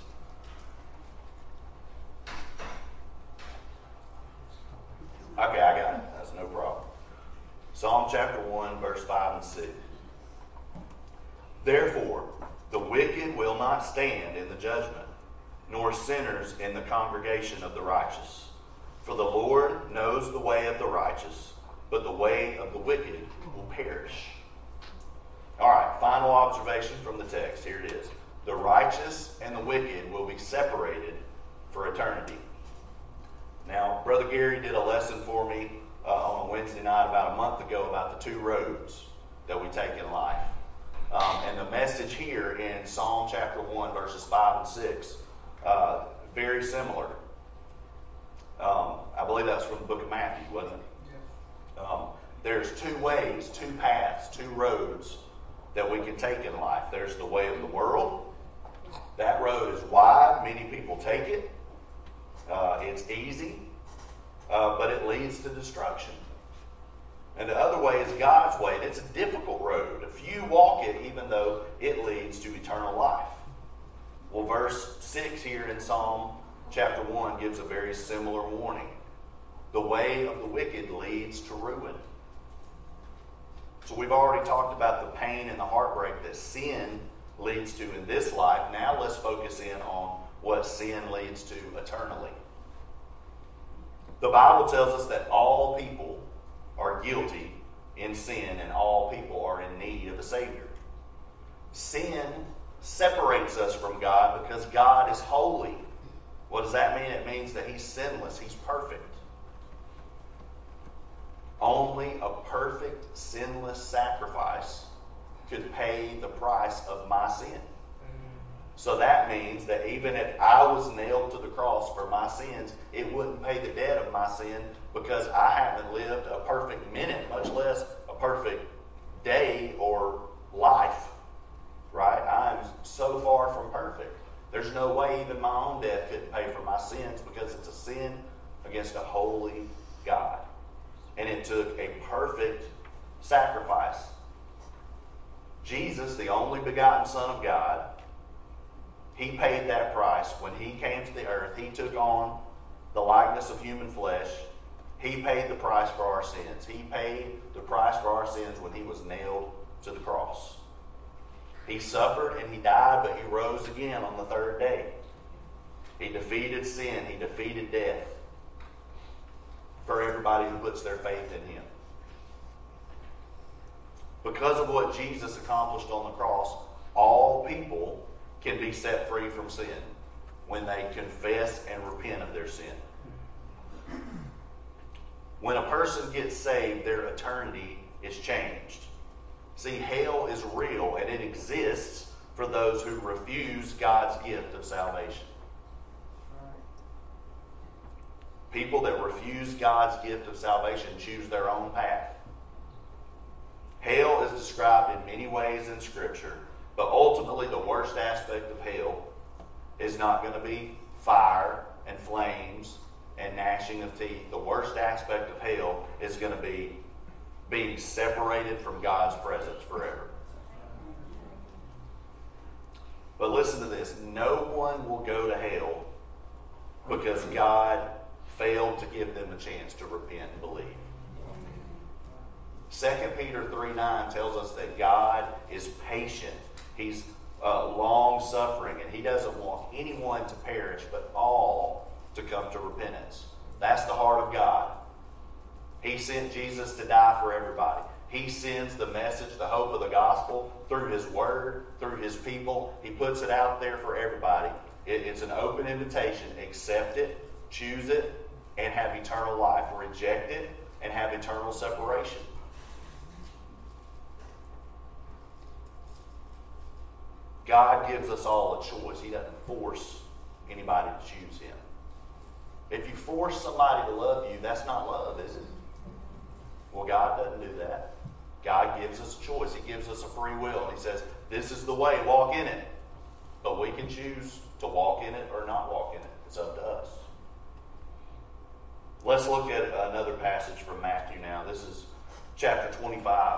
Speaker 1: Okay, I got it. That's no problem. Psalm chapter one, verse five and six. Therefore, the wicked will not stand in the judgment, nor sinners in the congregation of the righteous. For the Lord knows the way of the righteous, but the way of the wicked will perish. All right, final observation from the text. Here it is. The righteous and the wicked will be separated for eternity. Now, Brother Gary did a lesson for me uh, on a Wednesday night about a month ago about the two roads that we take in life. Um, and the message here in Psalm chapter one, verses five and six, uh, very similar. Um, I believe that's from the book of Matthew, wasn't it? Yes. Um, there's two ways, two paths, two roads that we can take in life. There's the way of the world. That road is wide. Many people take it. Uh, it's easy, uh, but it leads to destruction. And the other way is God's way, and it's a difficult road. A few walk it, even though it leads to eternal life. Well, verse six here in Psalm chapter one gives a very similar warning. The way of the wicked leads to ruin. So we've already talked about the pain and the heartbreak that sin leads to in this life. Now let's focus in on what sin leads to eternally. The Bible tells us that all people are guilty in sin and all people are in need of a Savior. Sin separates us from God because God is holy. What does that mean? It means that He's sinless. He's perfect. Only a perfect, sinless sacrifice could pay the price of my sin. So that means that even if I was nailed to the cross for my sins, it wouldn't pay the debt of my sin because I haven't lived a perfect minute, much less a perfect day or life. Right? I'm so far from perfect. There's no way even my own death could pay for my sins because it's a sin against a holy God. And it took a perfect sacrifice. Jesus, the only begotten Son of God, He paid that price. When He came to the earth, He took on the likeness of human flesh. He paid the price for our sins. He paid the price for our sins when He was nailed to the cross. He suffered and He died, but He rose again on the third day. He defeated sin. He defeated death for everybody who puts their faith in Him. Because of what Jesus accomplished on the cross, all people can be set free from sin when they confess and repent of their sin. When a person gets saved, their eternity is changed. See, hell is real and it exists for those who refuse God's gift of salvation. People that refuse God's gift of salvation choose their own path. Hell is described in many ways in Scripture, but ultimately the worst aspect of hell is not going to be fire and flames and gnashing of teeth. The worst aspect of hell is going to be being separated from God's presence forever. But listen to this. No one will go to hell because God failed to give them a chance to repent and believe. Second Peter three nine tells us that God is patient. He's uh, long-suffering, and He doesn't want anyone to perish, but all to come to repentance. That's the heart of God. He sent Jesus to die for everybody. He sends the message, the hope of the gospel, through His Word, through His people. He puts it out there for everybody. It, it's an open invitation. Accept it, choose it, and have eternal life. Reject it, and have eternal separation. God gives us all a choice. He doesn't force anybody to choose Him. If you force somebody to love you, that's not love, is it? Well, God doesn't do that. God gives us a choice. He gives us a free will. And He says, this is the way, walk in it. But we can choose to walk in it or not walk in it. It's up to us. Let's look at another passage from Matthew now. This is chapter twenty-five.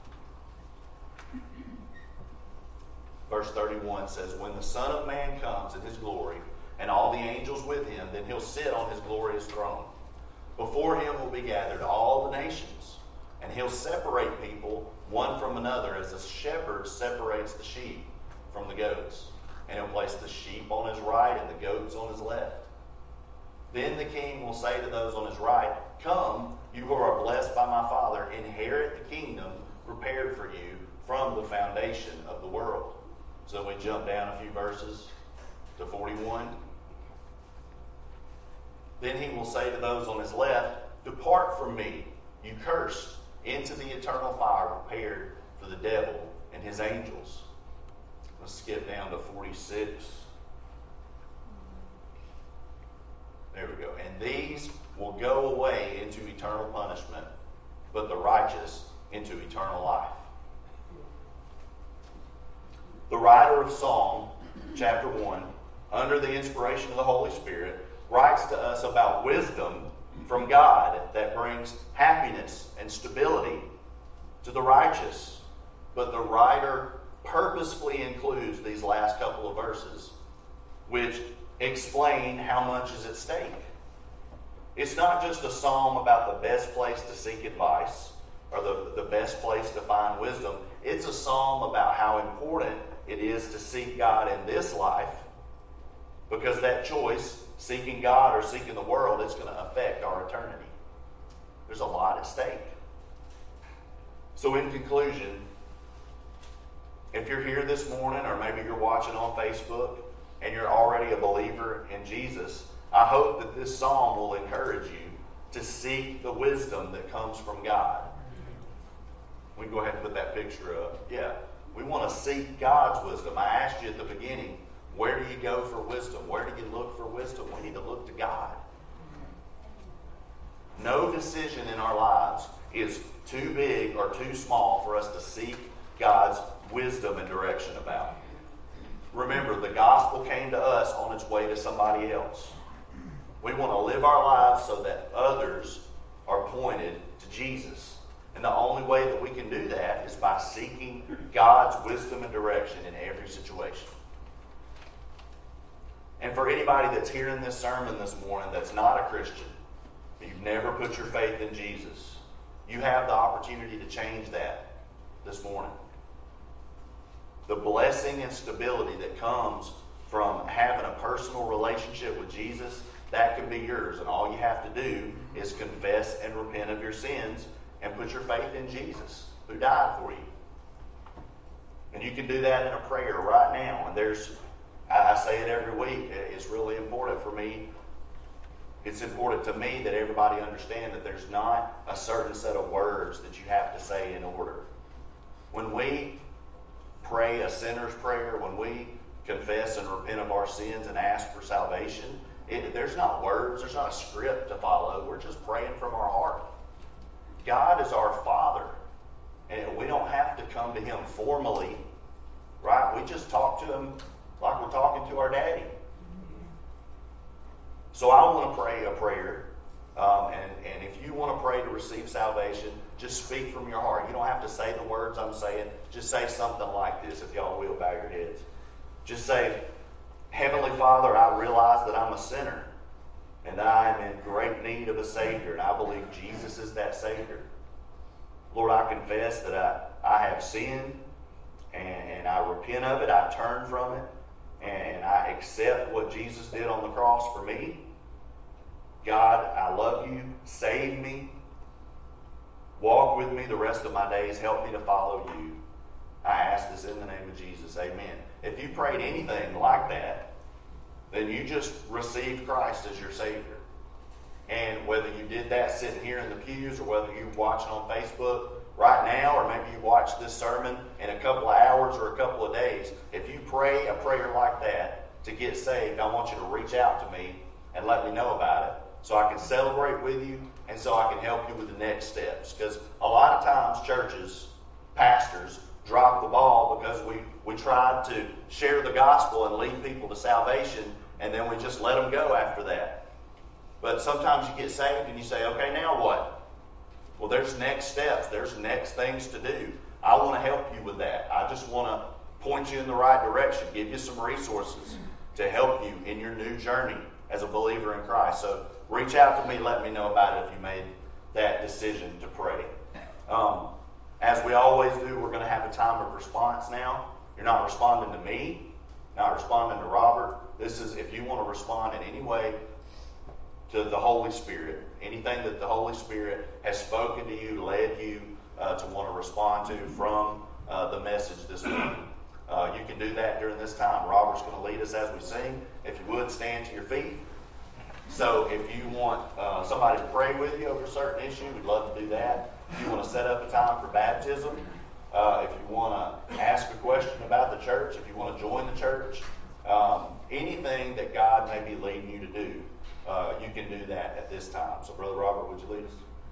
Speaker 1: Verse thirty-one says, when the Son of Man comes in His glory, and all the angels with Him, then He'll sit on His glorious throne. Before Him will be gathered all the nations, and He'll separate people one from another as a shepherd separates the sheep from the goats. And He'll place the sheep on His right and the goats on His left. Then the King will say to those on His right, come, you who are blessed by my Father, inherit the kingdom prepared for you from the foundation of the world. So we jump down a few verses to forty-one. Then He will say to those on His left, depart from me, you cursed, into the eternal fire prepared for the devil and his angels. Let's skip down to forty-six. There we go. And these will go away into eternal punishment, but the righteous into eternal life. The writer of Psalm, chapter one, under the inspiration of the Holy Spirit, writes to us about wisdom from God that brings happiness and stability to the righteous. But the writer purposefully includes these last couple of verses, which explain how much is at stake. It's not just a psalm about the best place to seek advice or the, the best place to find wisdom. It's a psalm about how important it is to seek God in this life, because that choice, seeking God or seeking the world, is going to affect our eternity. There's a lot at stake. So in conclusion, if you're here this morning, or maybe you're watching on Facebook, and you're already a believer in Jesus, I hope that this psalm will encourage you to seek the wisdom that comes from God. We can go ahead and put that picture up. Yeah, we want to seek God's wisdom. I asked you at the beginning, where do you go for wisdom? Where do you look for wisdom? We need to look to God. No decision in our lives is too big or too small for us to seek God's wisdom and direction about. Remember, the gospel came to us on its way to somebody else. We want to live our lives so that others are pointed to Jesus. And the only way that we can do that is by seeking God's wisdom and direction in every situation. And for anybody that's hearing this sermon this morning that's not a Christian, you've never put your faith in Jesus, you have the opportunity to change that this morning. The blessing and stability that comes from having a personal relationship with Jesus, that can be yours. And all you have to do is confess and repent of your sins and put your faith in Jesus, who died for you. And you can do that in a prayer right now. And there's, I I say it every week, it's really important for me. It's important to me that everybody understand that there's not a certain set of words that you have to say in order. When we pray a sinner's prayer, when we confess and repent of our sins and ask for salvation, it, there's not words, there's not a script to follow. We're just praying from our heart. God is our Father, and we don't have to come to Him formally, right? We just talk to Him like we're talking to our daddy. So I want to pray a prayer, um, and, and if you want to pray to receive salvation, just speak from your heart. You don't have to say the words I'm saying. Just say something like this, if y'all will, bow your heads. Just say, Heavenly Father, I realize that I'm a sinner, and that I am in great need of a Savior, and I believe Jesus is that Savior. Lord, I confess that I, I have sinned, and, and I repent of it. I turn from it, and I accept what Jesus did on the cross for me. God, I love you. Save me. Walk with me the rest of my days. Help me to follow you. I ask this in the name of Jesus. Amen. If you prayed anything like that, then you just received Christ as your Savior. And whether you did that sitting here in the pews, or whether you're watching on Facebook right now, or maybe you watch this sermon in a couple of hours or a couple of days, if you pray a prayer like that to get saved, I want you to reach out to me and let me know about it, so I can celebrate with you and so I can help you with the next steps. Because a lot of times churches, pastors, drop the ball because we, we tried to share the gospel and lead people to salvation, and then we just let them go after that. But sometimes you get saved and you say, okay, now what? Well, there's next steps. There's next things to do. I want to help you with that. I just want to point you in the right direction, give you some resources to help you in your new journey as a believer in Christ. So reach out to me, let me know about it if you made that decision to pray. Um, as we always do, we're going to have a time of response now. You're not responding to me, not responding to Robert. This is if you want to respond in any way to the Holy Spirit, anything that the Holy Spirit has spoken to you, led you uh, to want to respond to from uh, the message this morning. Uh, you can do that during this time. Robert's going to lead us as we sing. If you would, stand to your feet. So if you want uh, somebody to pray with you over a certain issue, we'd love to do that. If you want to set up a time for baptism, uh, if you want to ask a question about the church, if you want to join the church, um, anything that God may be leading you to do, uh, you can do that at this time. So Brother Robert, would you lead us?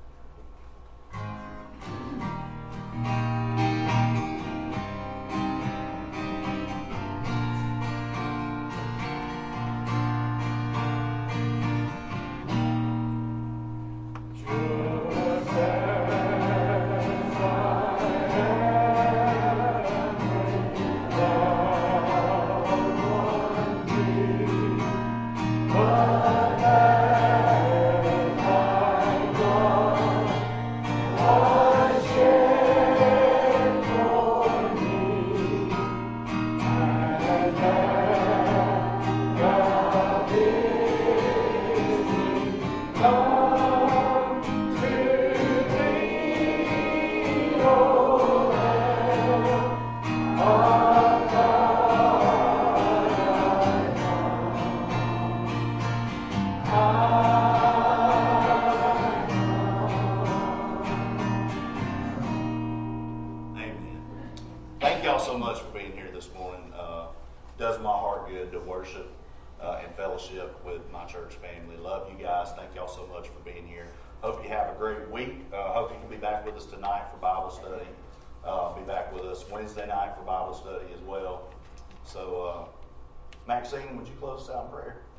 Speaker 1: Wednesday night for Bible study as well. So, uh, Maxine, would you close us out in prayer?